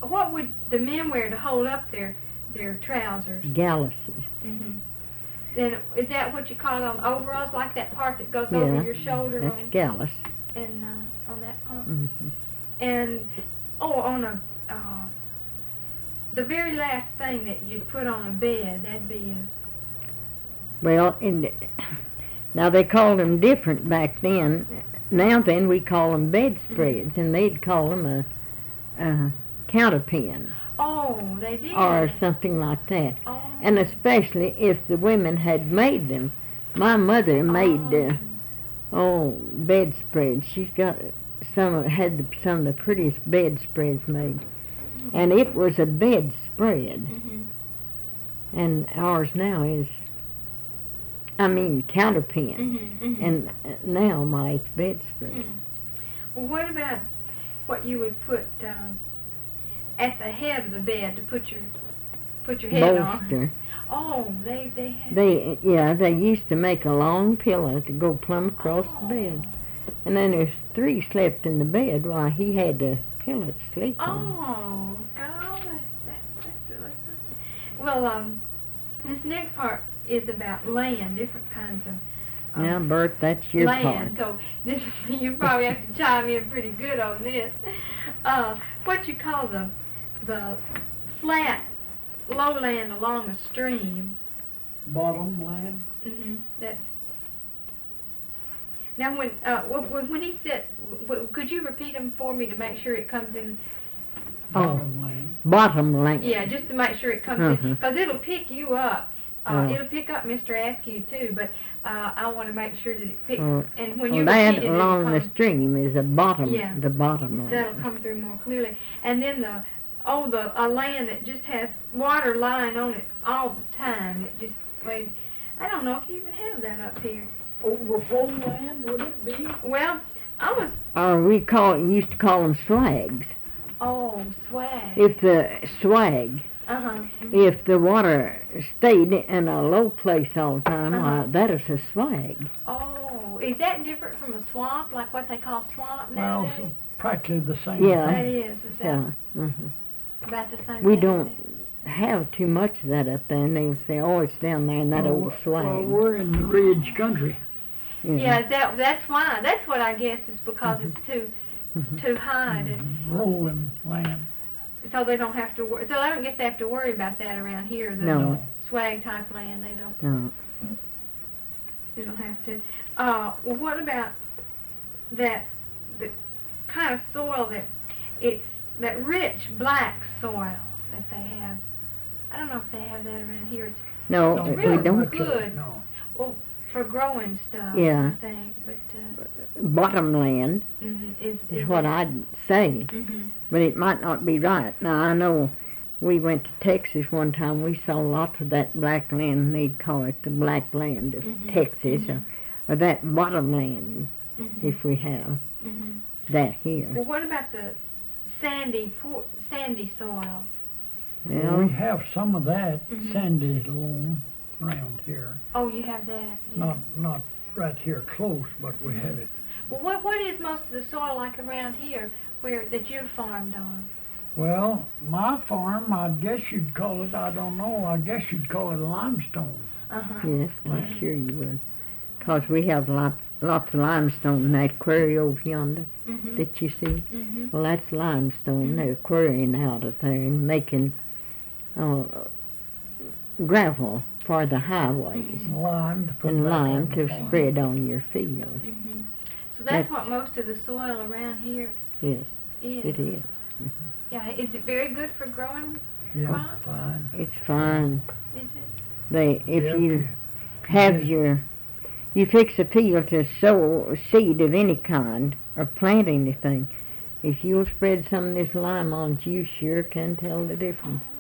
what would the men wear to hold up their trousers? Galluses. Mhm. Then is that what you call them, overalls, like that part that goes Yeah, over your shoulder? that's gallus. And on that part. Hmm. And on a the very last thing that you'd put on a bed, that'd be a. Well, now they called them different back then. Now then we call them bedspreads, and they'd call them a counterpin. Oh, they did. Or something like that. Oh. And especially if the women had made them. My mother made bedspreads. She's got some of the prettiest bedspreads made, and it was a bedspread. Mm-hmm. And ours now is, counterpin. Mm-hmm, mm-hmm. And now my bedspread. Mm. Well, what about what you would put at the head of the bed to put your head Bolster. on? Oh, they had. They used to make a long pillow to go plumb across the bed. And then if three slept in the bed, why, he had a pillow to sleep on. Oh, golly. That's well, this next part is about land, different kinds of Now, Bert, that's your land. part. So this, you probably have to chime in pretty good on this. What you call the flat lowland along a stream. Bottomland. Mm-hmm. That's. Now, when he said, could you repeat them for me to make sure it comes in? Bottomland. Bottomland. Yeah, just to make sure it comes in, because it'll pick you up. It'll pick up Mr. Askew too, but I want to make sure that it picks. And when you land repeat it, along the stream is the Yeah. bottomland. That'll come through more clearly. And then a land that just has water lying on it all the time. It just, wait, I don't know if you even have that up here. Overflow land, would it be? Well, I was. Used to call them swags. Oh, swag. If the swag, if the water stayed in a low place all the time, why, that is a swag. Oh, is that different from a swamp, like what they call swamp Well, nowadays? practically the same Yeah. That thing. is that Yeah. Hmm. about the same We thing? don't have too much of that up there, and they'll say, oh, it's down there in that old swag. Well, we're in the ridge country. Yeah, that's why. That's what I guess is because it's too high, Rolling land. so they don't have to. So I don't guess they have to worry about that around here. The No. swag type land, they don't. No. You don't have to. Well, what about the kind of soil it's that rich black soil that they have? I don't know if they have that around here. It's No, It's we really don't. good. No. for growing stuff. Yeah. I think, but Bottomland is what I'd say, but it might not be right. Now, I know we went to Texas one time. We saw lots of that black land. They'd call it the black land of Texas, or that bottomland, if we have that here. Well, what about the sandy soil? Well, we Well, have some of that sandy loam around here. Oh, you have that. Yeah. Not right here close, but we have it. Well, what is most of the soil like around here, that you farmed on? Well, my farm, I guess you'd call it, I don't know, I guess you'd call it limestone. yes, I'm sure you would, 'cause we have lots of limestone in that quarry over yonder that you see. Well, that's limestone. They're quarrying out of there and making gravel for the highways Lime to put and back lime on the to farm. spread on your field. So that's what most of the soil around here Yes, is. it is. Yeah, is it very good for growing Yeah, crops? fine. It's fine. Is it? If Yep. you have you fix a field to sow seed of any kind or plant anything, if you'll spread some of this lime on it, you sure can tell the difference.